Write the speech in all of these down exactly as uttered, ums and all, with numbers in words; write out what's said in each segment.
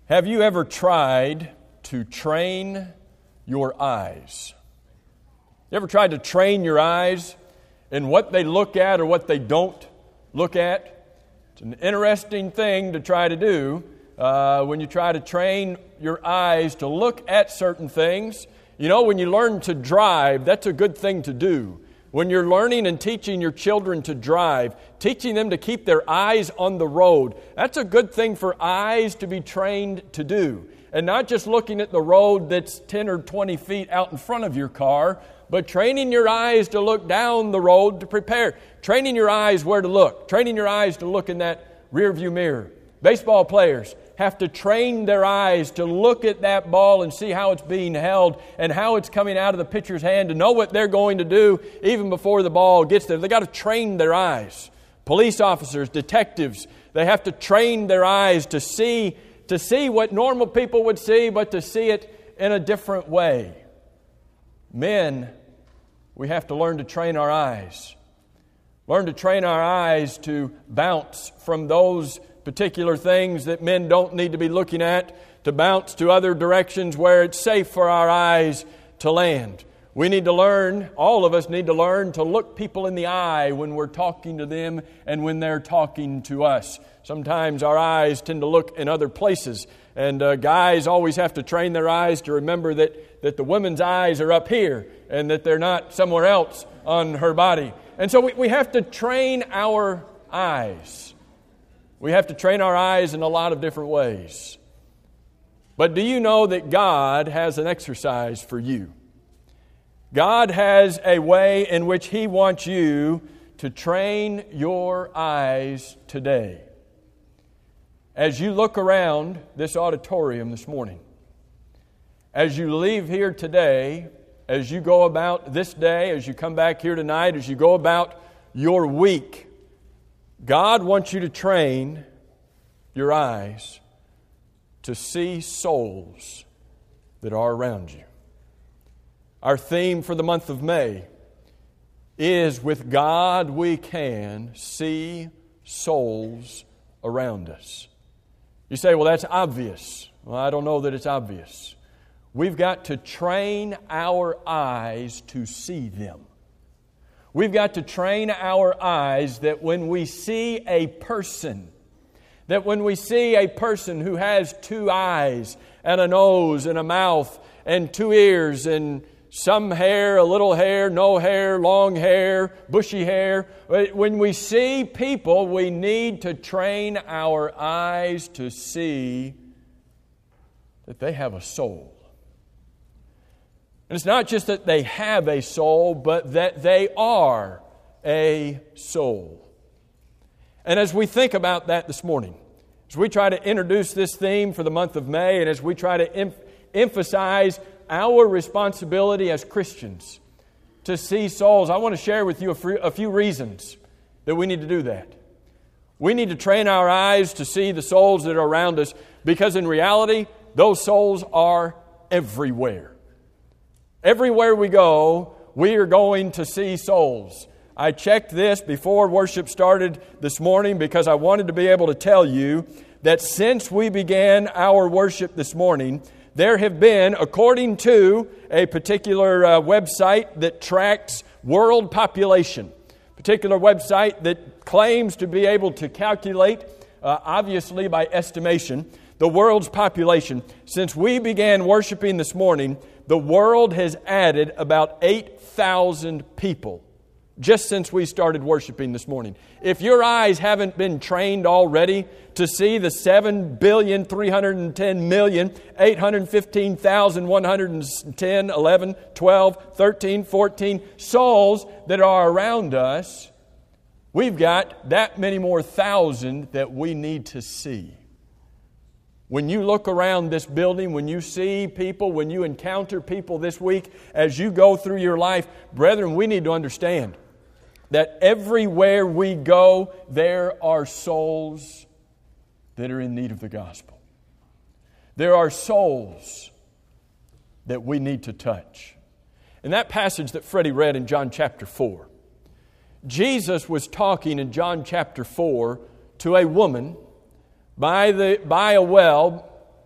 Have you ever tried to train your eyes? You ever tried to train your eyes in what they look at or what they don't look at? It's an interesting thing to try to do uh, when you try to train your eyes to look at certain things. You know, when you learn to drive, that's a good thing to do. When you're learning and teaching your children to drive, teaching them to keep their eyes on the road, that's a good thing for eyes to be trained to do. And not just looking at the road that's ten or twenty feet out in front of your car, but training your eyes to look down the road to prepare. Training your eyes where to look. Training your eyes to look in that rearview mirror. Baseball players have to train their eyes to look at that ball and see how it's being held and how it's coming out of the pitcher's hand to know what they're going to do even before the ball gets there. They've got to train their eyes. Police officers, detectives, they have to train their eyes to see, to see what normal people would see, but to see it in a different way. Men, we have to learn to train our eyes. Learn to train our eyes to bounce from those particular things that men don't need to be looking at, to bounce to other directions where it's safe for our eyes to land. We need to learn, all of us need to learn to look people in the eye when we're talking to them and when they're talking to us. Sometimes our eyes tend to look in other places, and uh, guys always have to train their eyes to remember that, that the woman's eyes are up here and that they're not somewhere else on her body. And so we, we have to train our eyes. We have to train our eyes in a lot of different ways. But do you know that God has an exercise for you? God has a way in which He wants you to train your eyes today. As you look around this auditorium this morning, as you leave here today, as you go about this day, as you come back here tonight, as you go about your week, God wants you to train your eyes to see souls that are around you. Our theme for the month of May is, with God we can see souls around us. You say, well, that's obvious. Well, I don't know that it's obvious. We've got to train our eyes to see them. We've got to train our eyes that when we see a person, that when we see a person who has two eyes and a nose and a mouth and two ears and some hair, a little hair, no hair, long hair, bushy hair, when we see people, we need to train our eyes to see that they have a soul. And it's not just that they have a soul, but that they are a soul. And as we think about that this morning, as we try to introduce this theme for the month of May, and as we try to em- emphasize our responsibility as Christians to see souls, I want to share with you a, free, a few reasons that we need to do that. We need to train our eyes to see the souls that are around us, because in reality, those souls are everywhere. Everywhere we go, we are going to see souls. I checked this before worship started this morning because I wanted to be able to tell you that since we began our worship this morning, there have been, according to a particular uh, website that tracks world population, particular website that claims to be able to calculate, uh, obviously by estimation, the world's population. Since we began worshiping this morning, the world has added about eight thousand people just since we started worshiping this morning. If your eyes haven't been trained already to see the seven billion, three hundred ten million, eight hundred fifteen thousand, one hundred ten, eleven, twelve, thirteen, fourteen souls that are around us, we've got that many more thousand that we need to see. When you look around this building, when you see people, when you encounter people this week, as you go through your life, brethren, we need to understand that everywhere we go, there are souls that are in need of the gospel. There are souls that we need to touch. In that passage that Freddie read in John chapter four, Jesus was talking in John chapter four to a woman by the by a well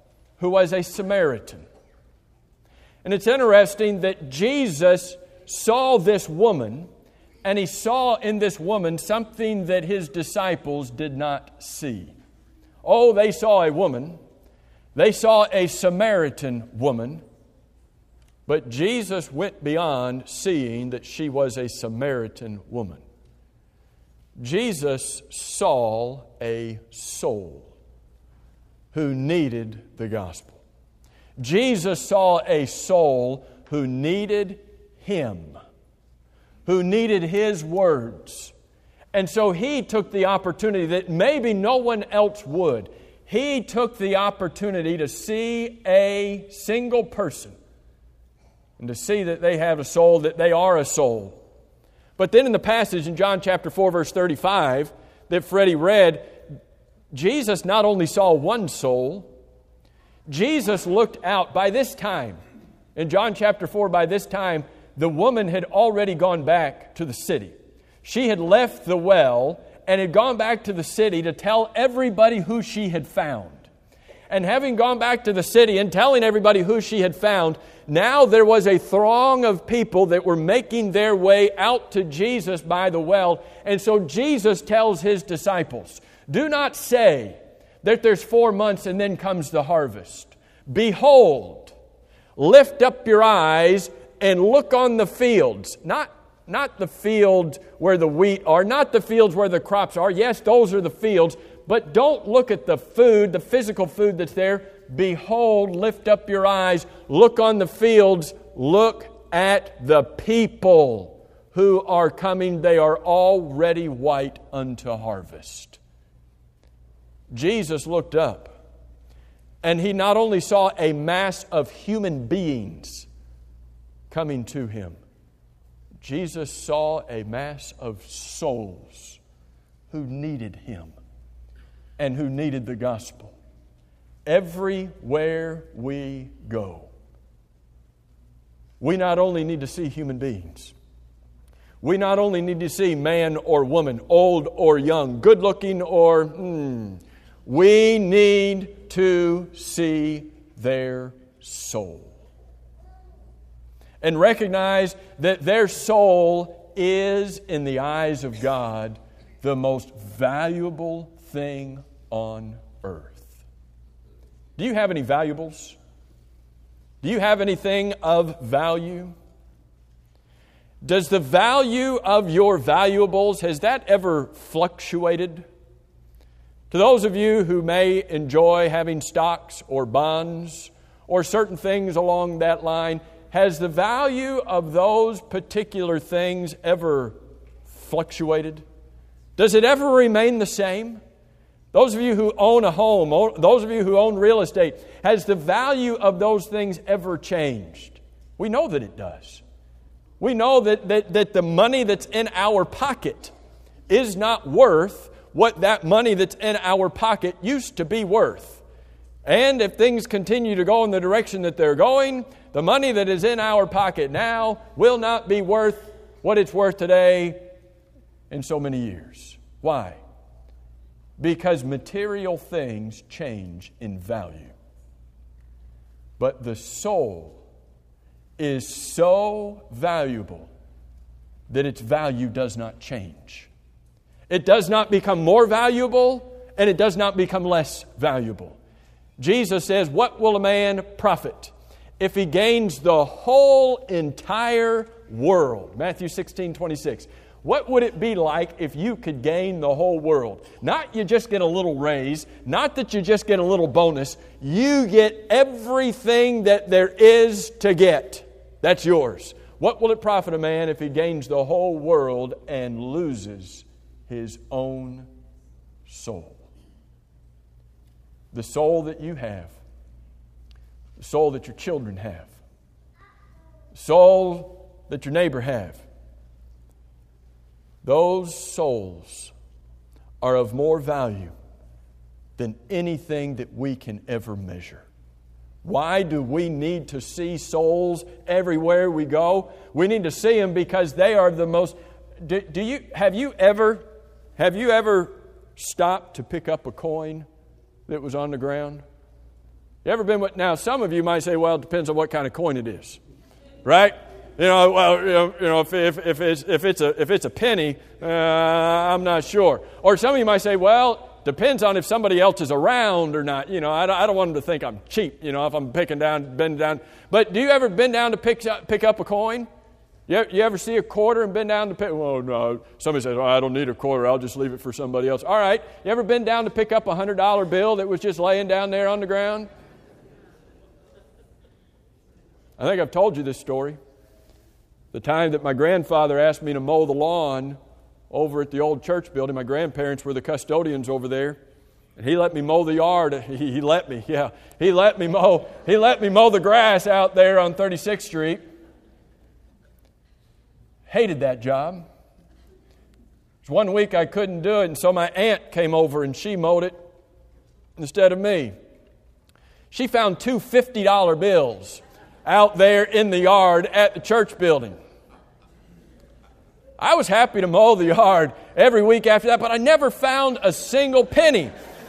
who was a Samaritan. And it's interesting that Jesus saw this woman, and He saw in this woman something that His disciples did not see. Oh, they saw a woman. They saw a Samaritan woman. But Jesus went beyond seeing that she was a Samaritan woman. Jesus saw a soul who needed the gospel. Jesus saw a soul who needed Him, who needed His words. And so He took the opportunity that maybe no one else would. He took the opportunity to see a single person and to see that they have a soul, that they are a soul. But then in the passage in John chapter four, verse thirty-five, that Freddie read, Jesus not only saw one soul, Jesus looked out. By this time, in John chapter four, by this time, the woman had already gone back to the city. She had left the well and had gone back to the city to tell everybody who she had found. And having gone back to the city and telling everybody who she had found, now there was a throng of people that were making their way out to Jesus by the well. And so Jesus tells His disciples, do not say that there's four months and then comes the harvest. Behold, lift up your eyes and look on the fields. Not, not the fields where the wheat are, not the fields where the crops are. Yes, those are the fields. But don't look at the food, the physical food that's there. Behold, lift up your eyes, look on the fields, look at the people who are coming. They are already white unto harvest. Jesus looked up, and He not only saw a mass of human beings coming to Him, Jesus saw a mass of souls who needed Him and who needed the gospel. Everywhere we go, we not only need to see human beings, we not only need to see man or woman, old or young, good looking or hmm, we need to see their soul and recognize that their soul is, in the eyes of God, the most valuable thing on earth. Do you have any valuables? Do you have anything of value? Does the value of your valuables, has that ever fluctuated? To those of you who may enjoy having stocks or bonds or certain things along that line, has the value of those particular things ever fluctuated? Does it ever remain the same? Those of you who own a home, those of you who own real estate, has the value of those things ever changed? We know that it does. We know that, that, that the money that's in our pocket is not worth what that money that's in our pocket used to be worth. And if things continue to go in the direction that they're going, the money that is in our pocket now will not be worth what it's worth today in so many years. Why? Because material things change in value. But the soul is so valuable that its value does not change. It does not become more valuable, and it does not become less valuable. Jesus says, what will a man profit if he gains the whole entire world? Matthew sixteen twenty-six. What would it be like if you could gain the whole world? Not you just get a little raise, not that you just get a little bonus. You get everything that there is to get. That's yours. What will it profit a man if he gains the whole world and loses his own soul? The soul that you have, the soul that your children have, the soul that your neighbor have. Those souls are of more value than anything that we can ever measure. Why do we need to see souls everywhere we go? We need to see them because they are the most... Do, do you have you ever have you ever stopped to pick up a coin that was on the ground? You ever been with, now some of you might say, well, it depends on what kind of coin it is, right? You know, well, you know, you know if, if, if, it's, if, it's a, if it's a penny, uh, I'm not sure. Or some of you might say, well, depends on if somebody else is around or not. You know, I don't, I don't want them to think I'm cheap, you know, if I'm picking down, bending down. But do you ever bend down to pick up, pick up a coin? You, you ever see a quarter and bend down to pick? Well, no. Somebody says, oh, I don't need a quarter. I'll just leave it for somebody else. All right. You ever been down to pick up a one hundred dollar bill that was just laying down there on the ground? I think I've told you this story. The time that my grandfather asked me to mow the lawn over at the old church building. My grandparents were the custodians over there. And he let me mow the yard. He, he let me, yeah. He let me mow. He let me mow the grass out there on thirty-sixth Street. Hated that job. It was one week I couldn't do it, and so my aunt came over and she mowed it instead of me. She found two fifty dollar bills out there in the yard at the church building. I was happy to mow the yard every week after that, but I never found a single penny.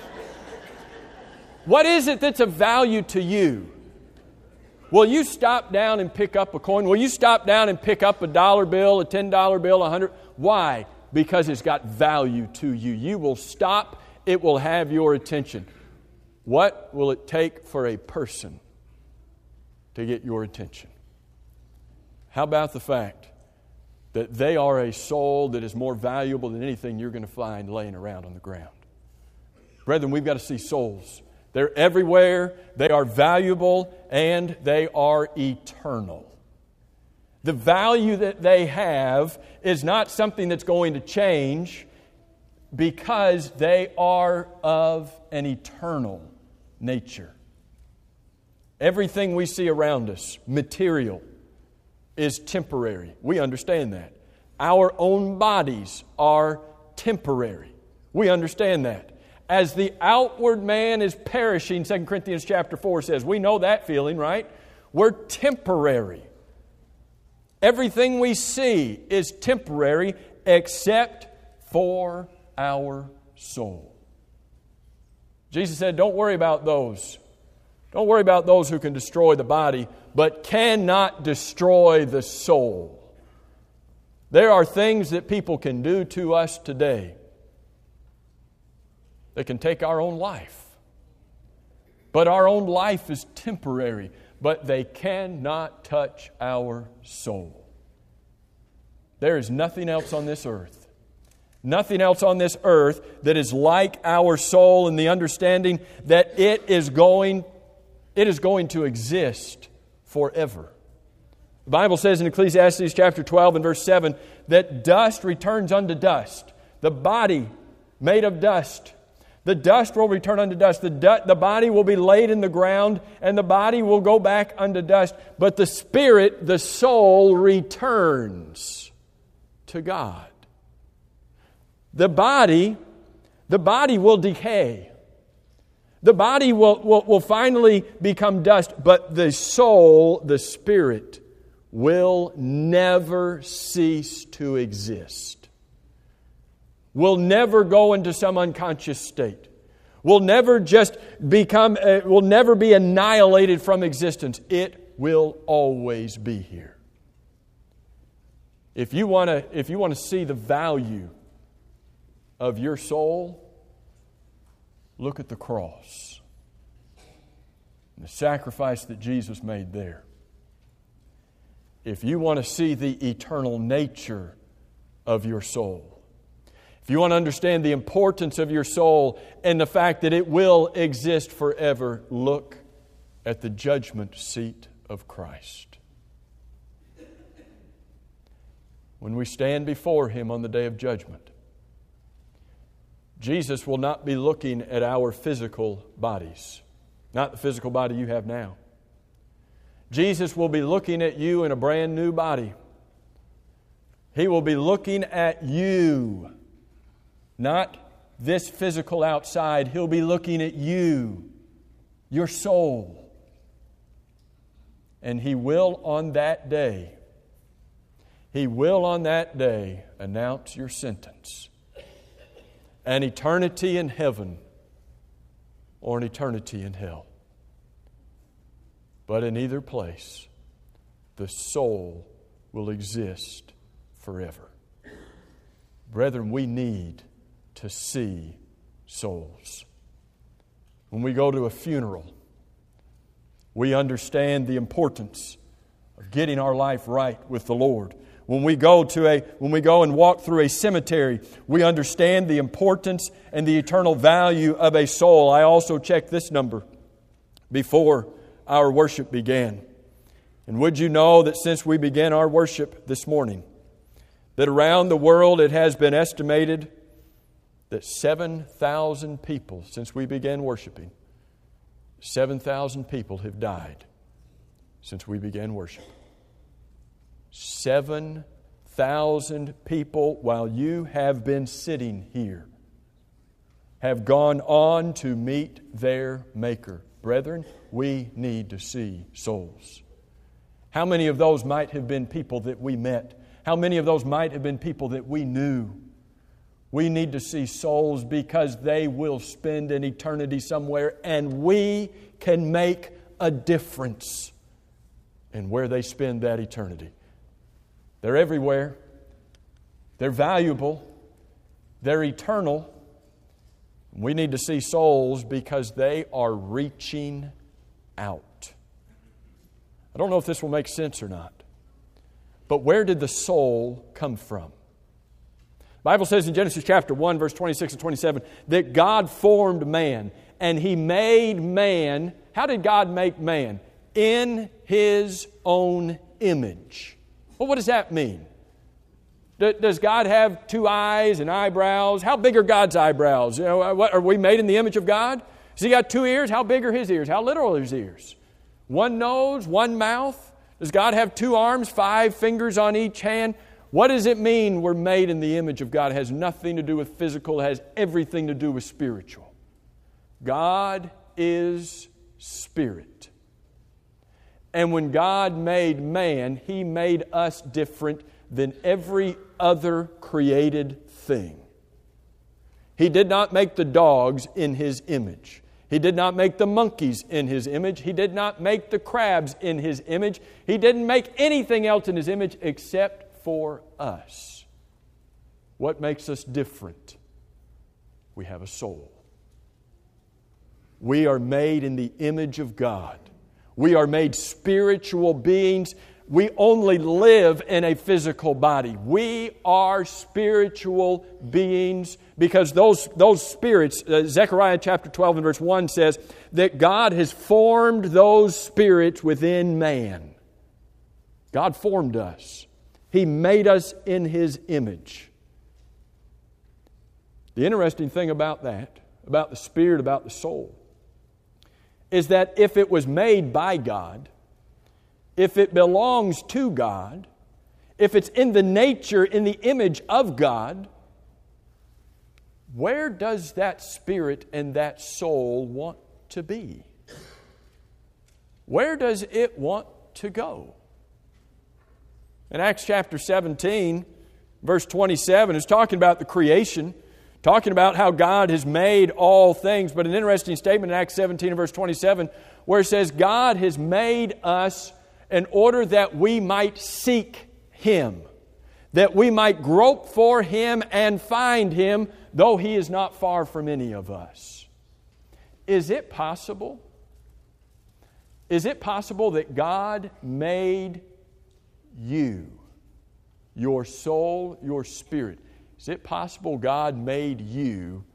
What is it that's of value to you? Will you stop down and pick up a coin? Will you stop down and pick up a dollar bill, a ten dollar bill, a hundred? Why? Because it's got value to you. You will stop. It will have your attention. What will it take for a person to get your attention? How about the fact that they are a soul that is more valuable than anything you're going to find laying around on the ground? Brethren, we've got to see souls. They're everywhere, they are valuable, and they are eternal. The value that they have is not something that's going to change because they are of an eternal nature. Everything we see around us, material, is temporary. We understand that. Our own bodies are temporary. We understand that. As the outward man is perishing, Second Corinthians chapter four says, we know that feeling, right? We're temporary. Everything we see is temporary except for our soul. Jesus said, don't worry about those. Don't worry about those who can destroy the body, but cannot destroy the soul. There are things that people can do to us today. They can take our own life. But our own life is temporary. But they cannot touch our soul. There is nothing else on this earth. Nothing else on this earth that is like our soul in the understanding that it is going, it is going to exist forever. The Bible says in Ecclesiastes chapter twelve and verse seven that dust returns unto dust. The body made of dust. The dust will return unto dust. The, du- the body will be laid in the ground, and the body will go back unto dust. But the spirit, the soul, returns to God. The body, the body will decay. The body will, will, will finally become dust, but the soul, the spirit, will never cease to exist. Will never go into some unconscious state. Will never just become, uh, will never be annihilated from existence. It will always be here. If you want to, if you want to see the value of your soul, look at the cross. The sacrifice that Jesus made there. If you want to see the eternal nature of your soul, if you want to understand the importance of your soul and the fact that it will exist forever, look at the judgment seat of Christ. When we stand before Him on the day of judgment, Jesus will not be looking at our physical bodies, not the physical body you have now. Jesus will be looking at you in a brand new body. He will be looking at you. Not this physical outside. He'll be looking at you, your soul. And He will on that day, He will on that day announce your sentence. An eternity in heaven or an eternity in hell. But in either place, the soul will exist forever. Brethren, we need to see souls. When we go to a funeral, we understand the importance of getting our life right with the Lord. When we go to a when we go and walk through a cemetery, we understand the importance and the eternal value of a soul. I also checked this number before our worship began. And would you know that since we began our worship this morning, that around the world it has been estimated that seven thousand people, since we began worshiping, seven thousand people have died since we began worship. seven thousand people, while you have been sitting here, have gone on to meet their Maker. Brethren, we need to see souls. How many of those might have been people that we met? How many of those might have been people that we knew? We need to see souls because they will spend an eternity somewhere, and we can make a difference in where they spend that eternity. They're everywhere. They're valuable. They're eternal. We need to see souls because they are reaching out. I don't know if this will make sense or not. But where did the soul come from? The Bible says in Genesis chapter one, verse twenty-six and twenty-seven, that God formed man, and He made man. How did God make man? In His own image. Well, what does that mean? Does God have two eyes and eyebrows? How big are God's eyebrows? You know, what, are we made in the image of God? Has He got two ears? How big are His ears? How little are His ears? One nose, one mouth? Does God have two arms, five fingers on each hand? What does it mean we're made in the image of God? It has nothing to do with physical. It has everything to do with spiritual. God is spirit. And when God made man, He made us different than every other created thing. He did not make the dogs in His image. He did not make the monkeys in His image. He did not make the crabs in His image. He didn't make anything else in His image except for us. What makes us different? We have a soul. We are made in the image of God. We are made spiritual beings. We only live in a physical body. We are spiritual beings because those, those spirits, uh, Zechariah chapter twelve and verse one says that God has formed those spirits within man. God formed us. He made us in His image. The interesting thing about that, about the spirit, about the soul, is that if it was made by God, if it belongs to God, if it's in the nature, in the image of God, where does that spirit and that soul want to be? Where does it want to go? In Acts chapter seventeen, verse twenty-seven, is talking about the creation, talking about how God has made all things. But an interesting statement in Acts seventeen and verse twenty-seven, where it says, God has made us in order that we might seek Him, that we might grope for Him and find Him, though He is not far from any of us. Is it possible? Is it possible that God made you, your soul, your spirit? Is it possible God made you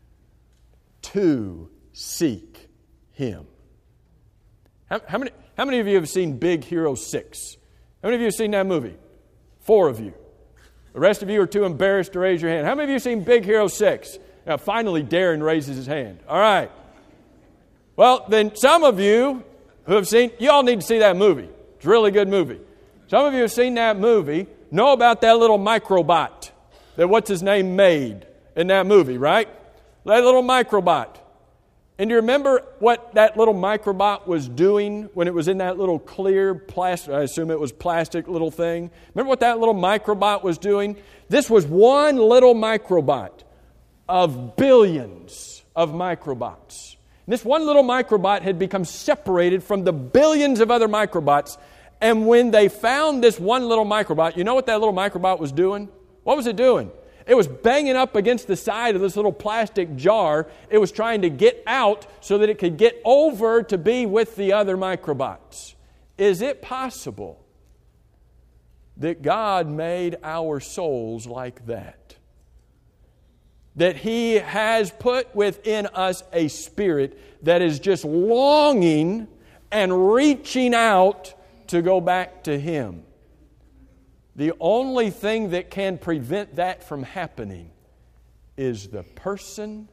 to seek Him? How, how many, how many of you have seen Big Hero six? How many of you have seen that movie? Four of you. The rest of you are too embarrassed to raise your hand. How many of you have seen Big Hero six? Now, finally, Darren raises his hand. All right. Well, then some of you who have seen, you all need to see that movie. It's a really good movie. Some of you have seen that movie, know about that little microbot that what's his name made in that movie, right? That little microbot. And do you remember what that little microbot was doing when it was in that little clear plastic, I assume it was plastic little thing? Remember what that little microbot was doing? This was one little microbot of billions of microbots. This one little microbot had become separated from the billions of other microbots. And when they found this one little microbot, you know what that little microbot was doing? What was it doing? It was banging up against the side of this little plastic jar. It was trying to get out so that it could get over to be with the other microbots. Is it possible that God made our souls like that? That He has put within us a spirit that is just longing and reaching out to go back to Him. The only thing that can prevent that from happening is the person,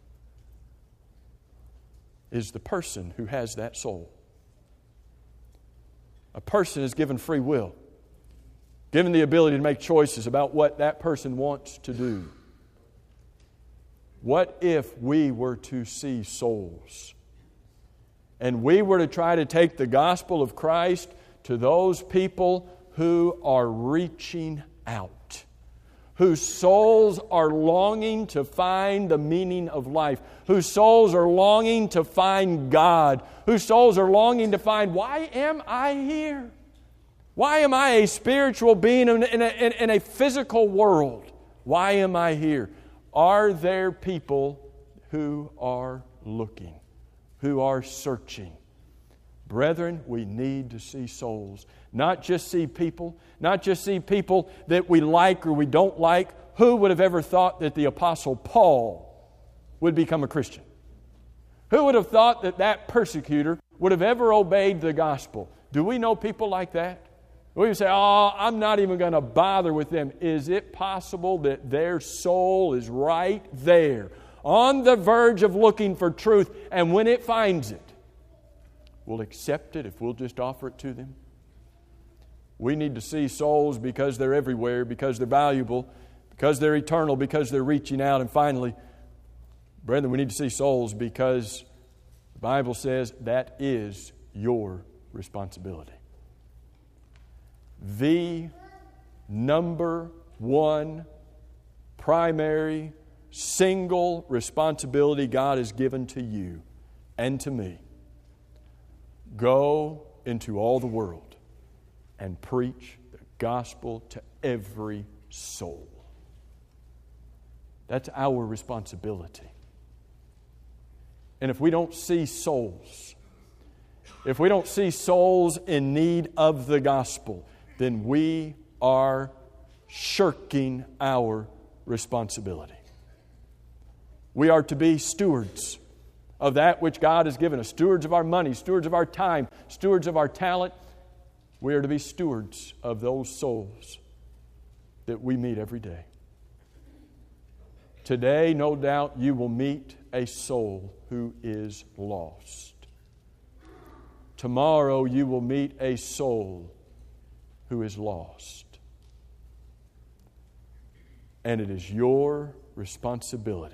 is the person who has that soul. A person is given free will, given the ability to make choices about what that person wants to do. What if we were to see souls and we were to try to take the gospel of Christ to those people who are reaching out, whose souls are longing to find the meaning of life, whose souls are longing to find God, whose souls are longing to find, why am I here? Why am I a spiritual being in a, in a, in a physical world? Why am I here? Are there people who are looking, who are searching? Brethren, we need to see souls. Not just see people, not just see people that we like or we don't like. Who would have ever thought that the Apostle Paul would become a Christian? Who would have thought that that persecutor would have ever obeyed the gospel? Do we know people like that? We would say, oh, I'm not even going to bother with them. Is it possible that their soul is right there, on the verge of looking for truth, and when it finds it, will accept it if we'll just offer it to them? We need to see souls because they're everywhere, because they're valuable, because they're eternal, because they're reaching out. And finally, brethren, we need to see souls because the Bible says that is your responsibility. The number one primary single responsibility God has given to you and to me. Go into all the world and preach the gospel to every soul. That's our responsibility. And if we don't see souls, if we don't see souls in need of the gospel, then we are shirking our responsibility. We are to be stewards of that which God has given us. Stewards of our money, stewards of our time, stewards of our talent. We are to be stewards of those souls that we meet every day. Today, no doubt, you will meet a soul who is lost. Tomorrow, you will meet a soul who is lost. And it is your responsibility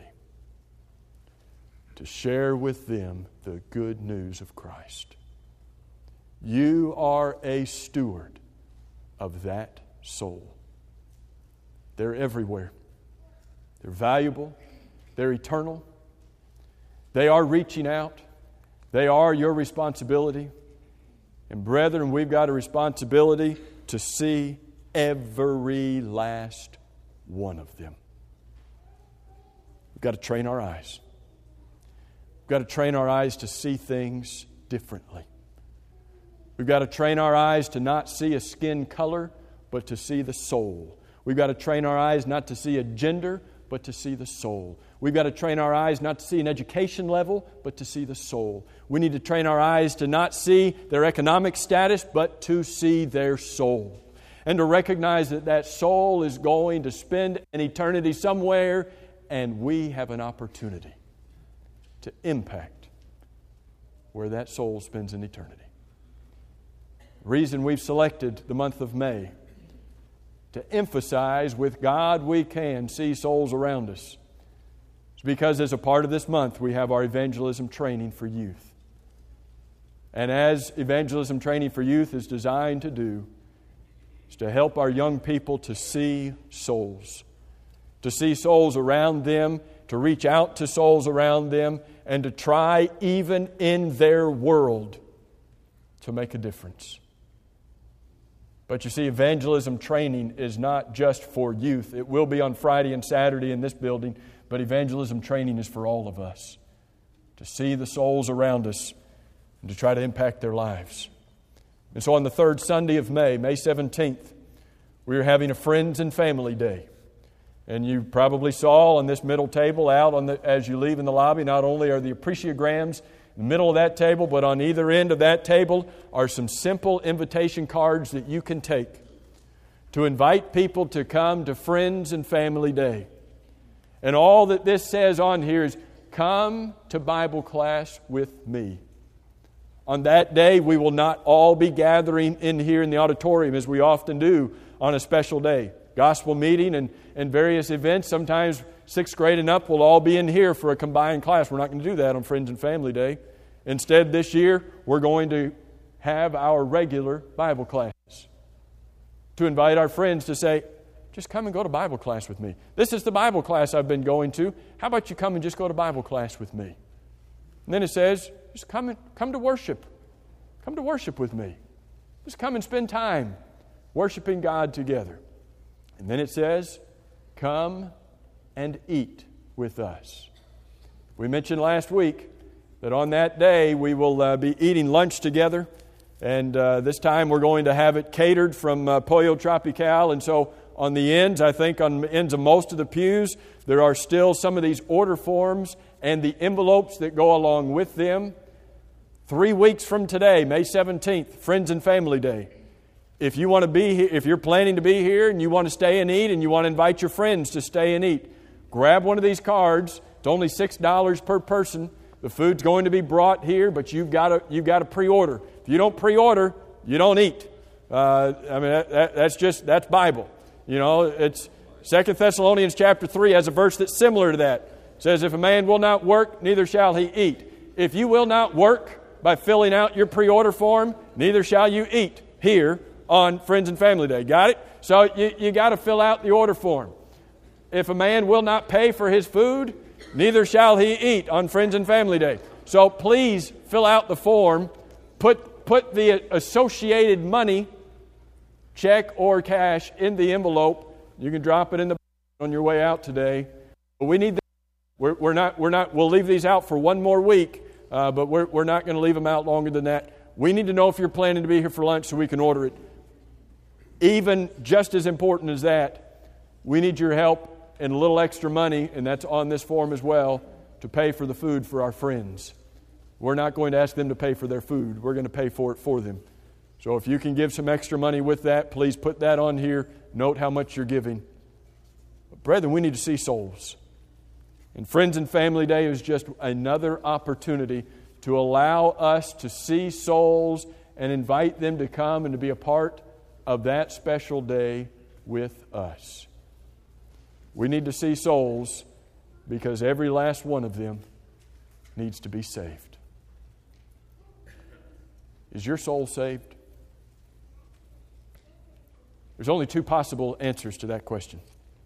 to share with them the good news of Christ. You are a steward of that soul. They're everywhere. They're valuable. They're eternal. They are reaching out. They are your responsibility. And brethren, we've got a responsibility to see every last one of them. We've got to train our eyes. We've got to train our eyes to see things differently. We've got to train our eyes to not see a skin color, but to see the soul. We've got to train our eyes not to see a gender, but to see the soul. We've got to train our eyes not to see an education level, but to see the soul. We need to train our eyes to not see their economic status, but to see their soul. And to recognize that that soul is going to spend an eternity somewhere, and we have an opportunity to impact where that soul spends an eternity. The reason we've selected the month of May to emphasize with God we can see souls around us is because as a part of this month we have our evangelism training for youth. And as evangelism training for youth is designed to do, is to help our young people to see souls, to see souls around them, to to reach out to souls around them, and to try, even in their world, to make a difference. But you see, evangelism training is not just for youth. It will be on Friday and Saturday in this building, but evangelism training is for all of us, to see the souls around us and to try to impact their lives. And so on the third Sunday of May, May seventeenth, we are having a Friends and Family Day. And you probably saw on this middle table out on the, as you leave in the lobby, not only are the appreciograms in the middle of that table, but on either end of that table are some simple invitation cards that you can take to invite people to come to Friends and Family Day. And all that this says on here is, come to Bible class with me. On that day, we will not all be gathering in here in the auditorium as we often do on a special day. Gospel meeting and, and various events. Sometimes sixth grade and up will all be in here for a combined class. We're not going to do that on Friends and Family Day. Instead, this year, we're going to have our regular Bible classes. To invite our friends to say, just come and go to Bible class with me. This is the Bible class I've been going to. How about you come and just go to Bible class with me? And then it says, just come and come to worship. Come to worship with me. Just come and spend time worshiping God together. And then it says, come and eat with us. We mentioned last week that on that day we will uh, be eating lunch together. And uh, this time we're going to have it catered from uh, Pollo Tropical. And so on the ends, I think on the ends of most of the pews, there are still some of these order forms and the envelopes that go along with them. Three weeks from today, May seventeenth, Friends and Family Day. If you want to be here, if you're planning to be here and you want to stay and eat and you want to invite your friends to stay and eat, grab one of these cards. It's only six dollars per person. The food's going to be brought here, but you've got to you've got to pre-order. If you don't pre-order, you don't eat. Uh, I mean, that, that, that's just that's Bible. You know, it's Second Thessalonians chapter three has a verse that's similar to that. It says, "If a man will not work, neither shall he eat." If you will not work by filling out your pre-order form, neither shall you eat here on Friends and Family Day. Got it? So you, you got to fill out the order form. If a man will not pay for his food, neither shall he eat on Friends and Family Day. So please fill out the form. Put, put the associated money, check or cash, in the envelope. You can drop it in the on your way out today. But we need that. We're, we're not, we're not, we'll leave these out for one more week, uh, but we're, we're not going to leave them out longer than that. We need to know if you're planning to be here for lunch so we can order it. Even just as important as that, we need your help and a little extra money, and that's on this form as well, to pay for the food for our friends. We're not going to ask them to pay for their food. We're going to pay for it for them. So if you can give some extra money with that, please put that on here. Note how much you're giving. But brethren, we need to see souls. And Friends and Family Day is just another opportunity to allow us to see souls and invite them to come and to be a part of that special day with us. We need to see souls because every last one of them needs to be saved. Is your soul saved? There's only two possible answers to that question.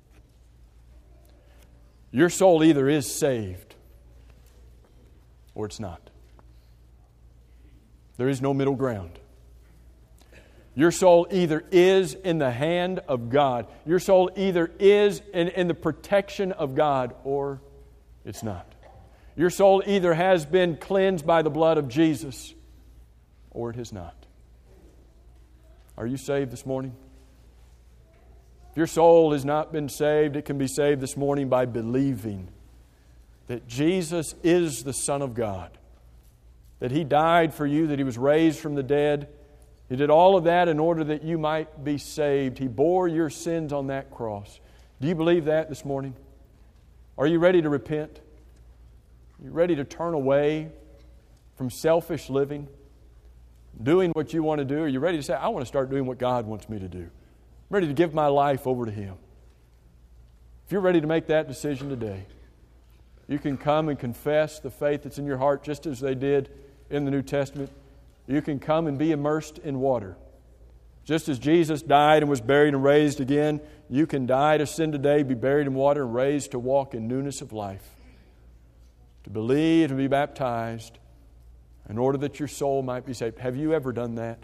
Your soul either is saved or it's not. There is no middle ground. Your soul either is in the hand of God. Your soul either is in, in the protection of God or it's not. Your soul either has been cleansed by the blood of Jesus or it has not. Are you saved this morning? If your soul has not been saved, it can be saved this morning by believing that Jesus is the Son of God, that He died for you, that He was raised from the dead. He did all of that in order that you might be saved. He bore your sins on that cross. Do you believe that this morning? Are you ready to repent? Are you ready to turn away from selfish living, doing what you want to do? Are you ready to say, I want to start doing what God wants me to do? I'm ready to give my life over to Him. If you're ready to make that decision today, you can come and confess the faith that's in your heart just as they did in the New Testament. You can come and be immersed in water. Just as Jesus died and was buried and raised again, you can die to sin today, be buried in water, and raised to walk in newness of life. to believe and be baptized in order that your soul might be saved. Have you ever done that?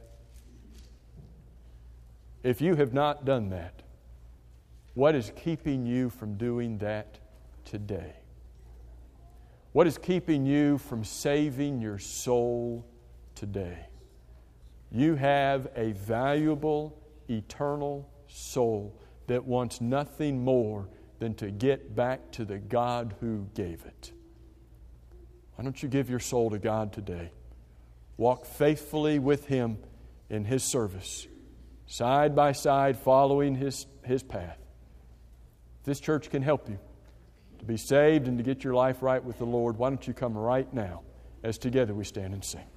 If you have not done that, what is keeping you from doing that today? What is keeping you from saving your soul today? You have a valuable, eternal soul that wants nothing more than to get back to the God who gave it. Why don't you give your soul to God today? Walk faithfully with Him in His service, side by side, following His, His path. This church can help you to be saved and to get your life right with the Lord. Why don't you come right now as together we stand and sing?